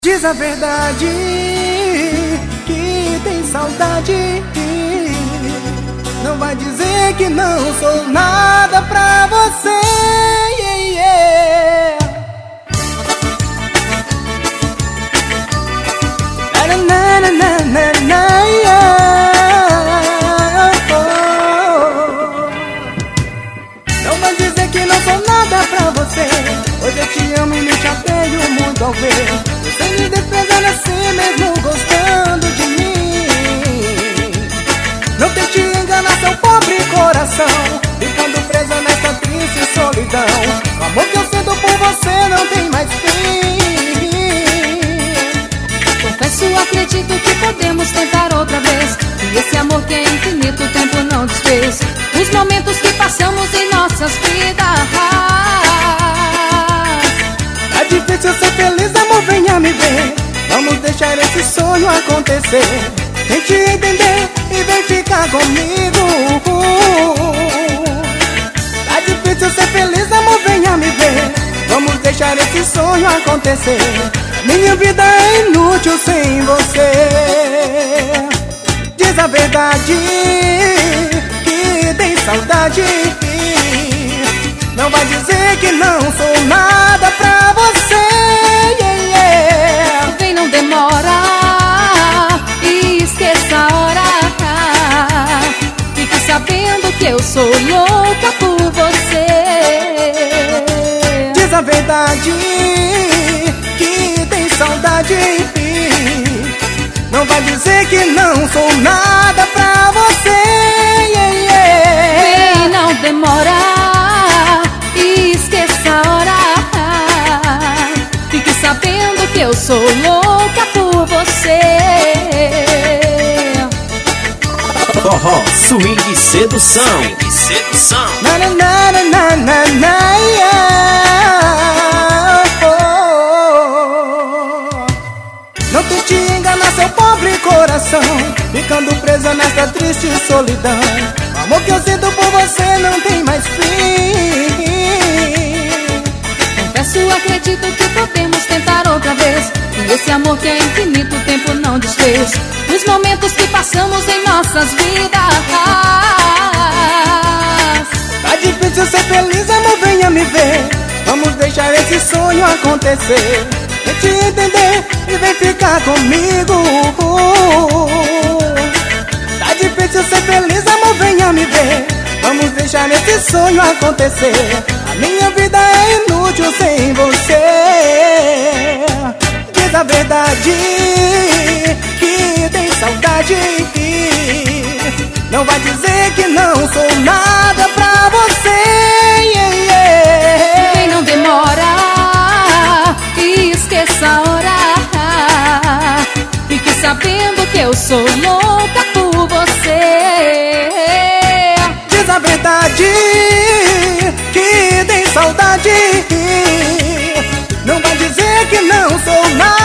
Diz a verdade que tem saudade. Não vai dizer que não sou nada pra você. Não vai dizer que não sou nada pra você. Hoje eu te amo e me chateio muito ao ver você me desprezando assim mesmo gostando de mim. Não tente enganar seu pobre coração, ficando presa nessa triste solidão. O amor que eu sinto por você não tem mais fim. Confesso, acredito que podemos tentar outra vez, e esse amor que é infinito o tempo não desfez. Os momentos que passamos em nossas vidas. Tá difícil ser feliz, amor, venha me ver. Vamos deixar esse sonho acontecer. Tente entender e vem ficar comigo. Tá difícil ser feliz, amor, venha me ver. Vamos deixar esse sonho acontecer. Minha vida é inútil sem você. Diz a verdade que tem saudade. Não vai dizer que não sou nada pra você. Vem, não demora, e esqueça a hora. Fique sabendo que eu sou louca por você. Diz a verdade que tem saudade. Não vai dizer que não sou nada pra você. Vem, não demora, e esqueça a hora. Fique sabendo que eu sou louca por você. Forró, swing, sedução. Swing, sedução. Na, na, na, na, na, na, Não tente enganar seu pobre coração, ficando presa nessa triste solidão. O amor que eu sinto por você não tem mais fim. Confesso, acredito que podemos tentar outra vez, e esse amor que é infinito o tempo não desfez. Os momentos que passamos em nossas vidas. Tá difícil ser feliz, amor, venha me ver. Vamos deixar esse sonho acontecer. Tente entender e vem ficar comigo. Tá difícil ser feliz, amor, venha me ver. Vamos deixar esse sonho acontecer. A minha vida é inútil sem você. Diz a verdade que tem saudade. Não vai dizer que não sou nada pra você. Vem, não demora, e esqueça a hora. Fique sabendo que eu sou louca por você. Diz a verdade que tem saudade. Não vai dizer que não sou nada.